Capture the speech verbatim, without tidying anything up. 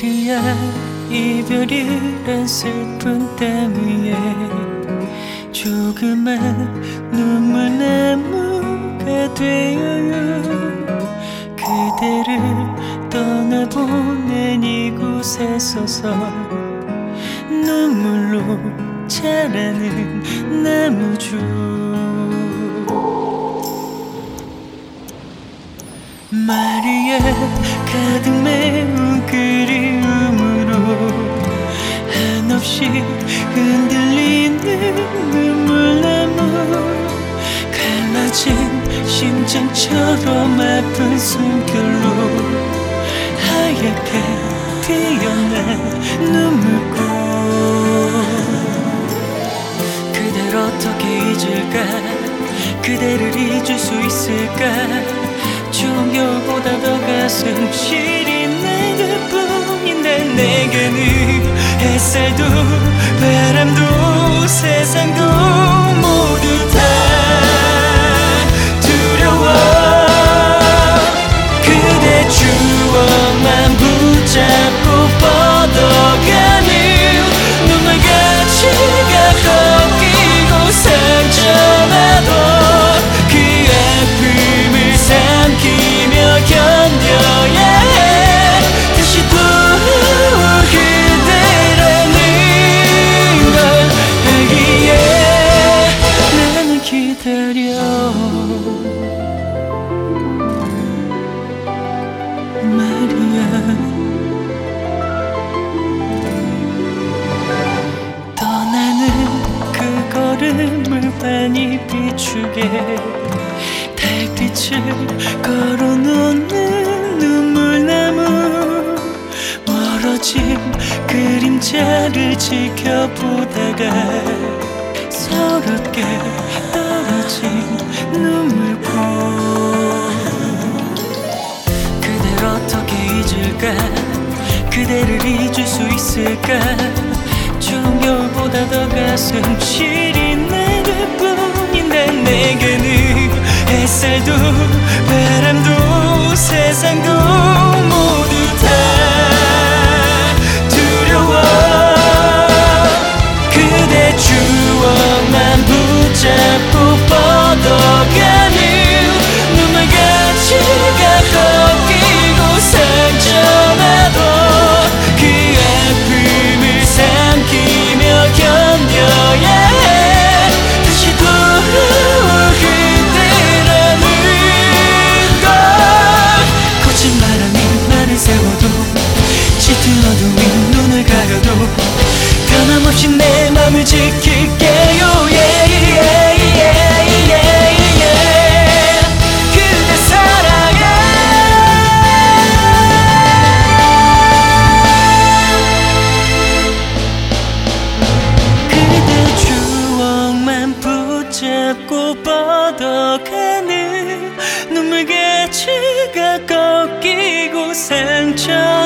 마리아 이별이란 슬픈 땀 위에 조그만 눈물나무가 되어요. 그대를 떠나보낸 이곳에 서서 눈물로 자라는 나무죠. 마리아 가득 메운 그리움으로 한없이 흔들리는 눈물나무, 갈라진 심장처럼 아픈 숨결로 하얗게 피어난 눈물꽃. 그댈 어떻게 잊을까, 그대를 잊을 수 있을까. 종교보다 더 가슴 시린 나그뿐인데 내게는 햇살도 바람도 세상도 모두 다 두려워. 그대 추억만 붙잡고 뻗어가는 눈물가치가 꺾이고 상처나도 그 아픔을 삼키며 견뎌야 해. 다시 돌아올 그대라는 걸 알기에 나는 기다려. 마리아, 떠나는 그 걸음을 많이 비추게 달빛을 걸어놓는 눈물나무, 멀어진 그림자를 지켜보다가 서럽게 떨어진 눈물꽃. 그댈 어떻게 잊을까, 그대를 잊을 수 있을까. 종교보다 더 가슴 시린 나그뿐인데 내게는 햇살도 바람도 세상도 모두 다 두려워. 그대 추억만 붙잡고 뻗어가는 눈물가치가 꺾이고 상처나도 그 아픔을 삼키며 견뎌야 해. 다시 돌아올 그대라는 걸. 거친 바람이 나를 세워도 짙은 어둠이 눈을 가려도 변함없이 내 맘을 지킬게요. yeah, yeah, yeah, yeah, yeah. 그대 사랑해. 그대 추억만 붙잡고 뻗어가는 눈물가치가 꺾이고 상처